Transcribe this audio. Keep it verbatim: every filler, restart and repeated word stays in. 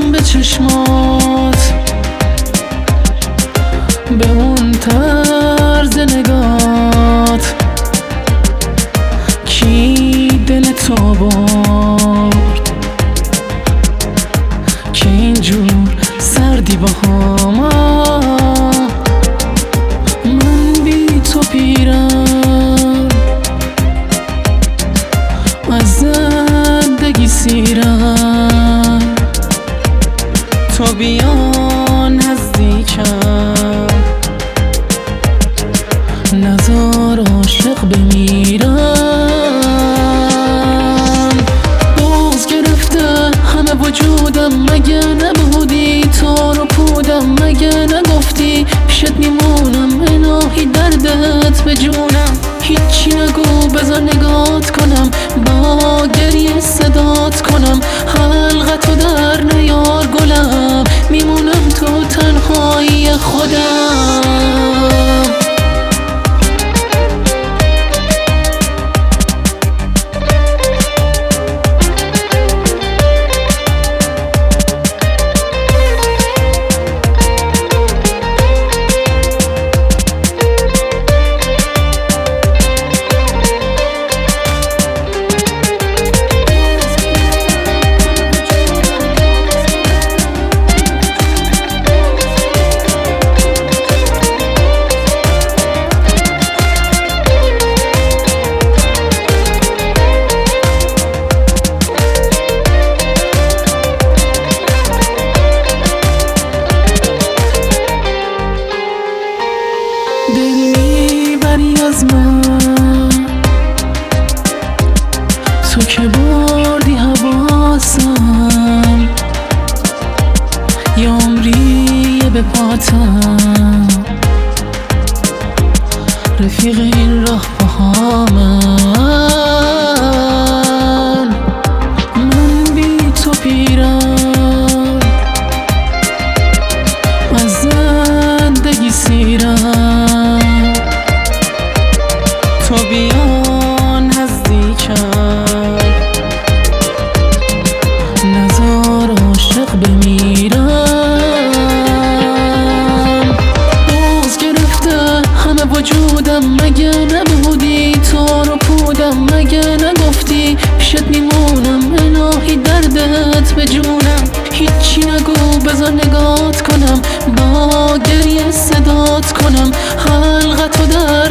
میبینم به چشمات، به اون طرز نگات کی دل تو برد که اینجور سردی با هما. من بی تو پیرم، از زندگی سیرم، تو بیا نزدیکم، نزار عاشق بمیرم. بغض گرفته همه وجودم، مگه نبودی تو رو پودم، مگه نگفتی پیشت میمونم، الهی دردت به جونم. هیچی نگو بذار نگات کنم، با گریه صدات کنم، حلقتو در نیار گلم، میمونم تو تنهایی خودم. دل میبری از من تو که بردی حواسم، یه عمریه به پاتم، رفیق این راه پاهامن. من بی تو پیرم، از زندگی سیرم، تو بیا نزدیکم، نزار عاشق بمیرم. بغض گرفته همه وجودم، مگه نبودی تو رو پودم، مگه نگفتی پیشت میمونم، الهی دردت به جونم. هیچی نگو بذار نگات کنم، با گریه صدات کنم، حلقتو در